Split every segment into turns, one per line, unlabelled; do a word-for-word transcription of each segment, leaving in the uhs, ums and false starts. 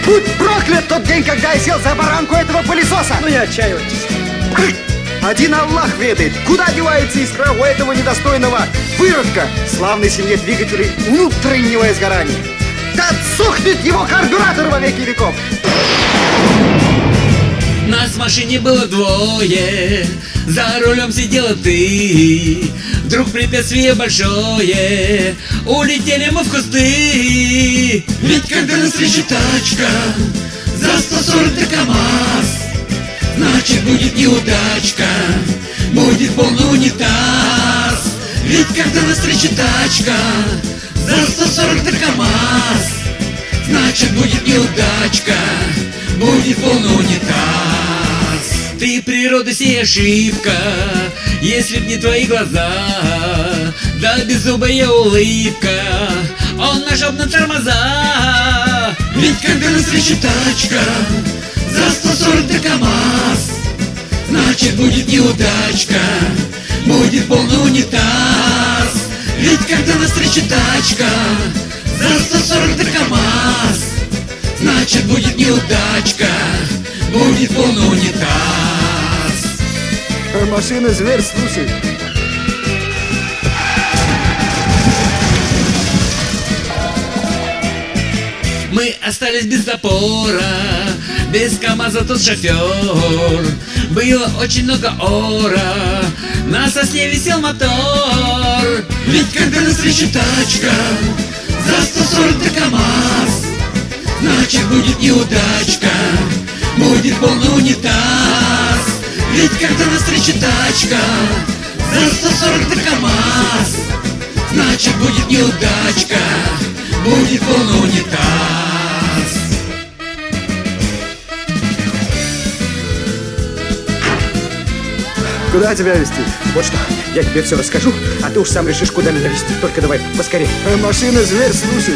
Будь проклят тот день, когда я сел за баранку этого пылесоса!
Ну не отчаивайтесь.
Один Аллах ведает, куда девается искра у этого недостойного выродка славной семье двигателей внутреннего изгорания. Да отсохнет его карбюратор во веки веков!
Нас в машине было двое, за рулем сидела ты. Вдруг препятствие большое, улетели мы в кусты. Ведь когда навстречу тачка за сто сорок до КамАЗ, значит будет неудачка, будет полный унитаз. Ведь когда навстречу тачка за сто сорок до КамАЗ, значит будет неудачка, будет полный унитаз. Ты природа сей ошибка, если б не твои глаза, да беззубая улыбка, он нажал на тормоза. Ведь когда навстречу тачка за сто сорок до КамАЗ, значит будет неудачка, будет полный унитаз. Ведь когда навстречу тачка за сто сорок до КамАЗ, значит будет неудачка, будет полный унитаз.
Машина зверь, слушай.
Мы остались без запора, без КамАЗа тот шофер. Было очень много ора, на сосне висел мотор. Ведь когда навстречу тачка за сто сорок до КамАЗ, значит будет неудачка, будет полный унитаз. Ведь когда навстречу тачка за сто сорок до КамАЗ, значит будет неудачка, будет полный унитаз.
Куда тебя везти? Вот что, я тебе все расскажу, а ты уж сам решишь, куда меня везти. Только давай поскорее. Машина зверь, слушай.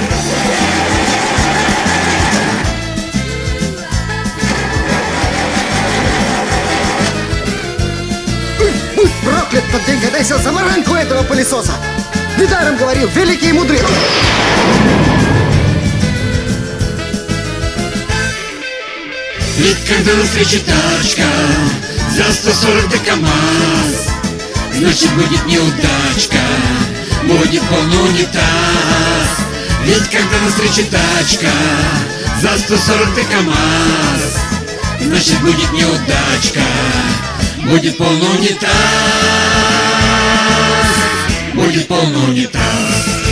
Будь проклят тот день, когда я сел за баранку этого пылесоса! Недаром говорил, великий и мудрый.
Ведь когда навстречу тачка за сто сорок до КамАЗ, значит будет неудачка, будет полный унитаз. Ведь когда навстречу тачка за сто сорок до КамАЗ, значит будет неудачка, будет полный унитаз, будет полный унитаз.